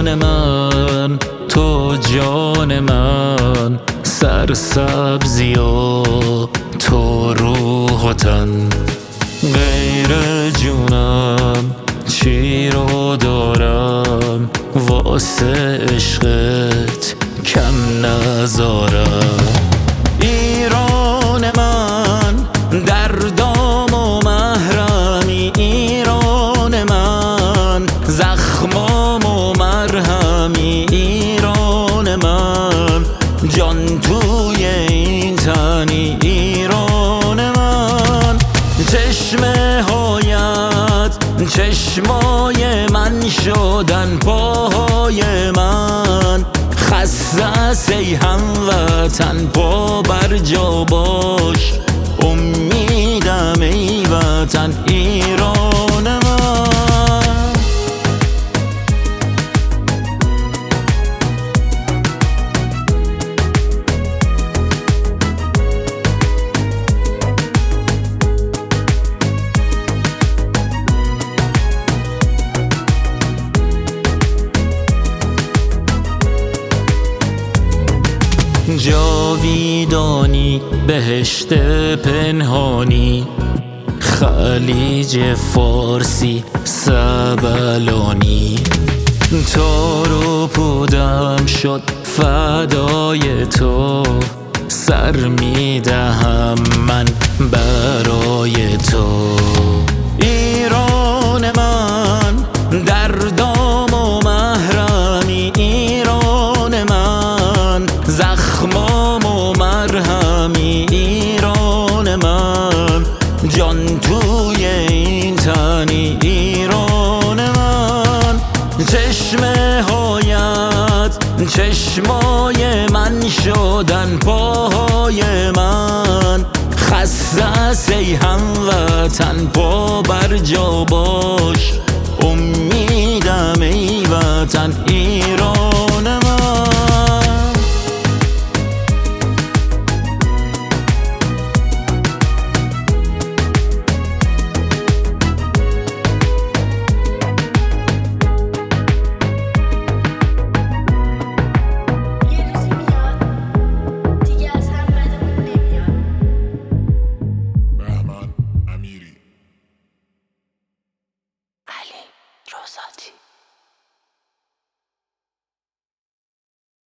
ایران من، تو جان من، سرسبزی و تو روح و تن. غیر جونم چی رو دارم، واسه عشقت کم نذارم. ایران من دردام و محرمی، ایران من زخمام و مرهمی، ایران من جان توی این تنی، ایران من چشمه هایت چشمای من شدن، پاهای من خسته ای هموطن، پا بر جا باش امیدم ای وطن، ایران من. جاویدانی بهشت پنهانی، خلیج فارسی سبلانی، تار و پودم شد فدای تو، سر میدهم من برای تو. ایران من دردام و محرمی، ایران من زخمام و مرهمی، ایران من جان توی این تنی، ایران من چشمه هایت چشمای من شدن، پاهای من خسته ای هموطن، پا بر جا باش امیدم ای وطن، ایران من. علی رضاتی.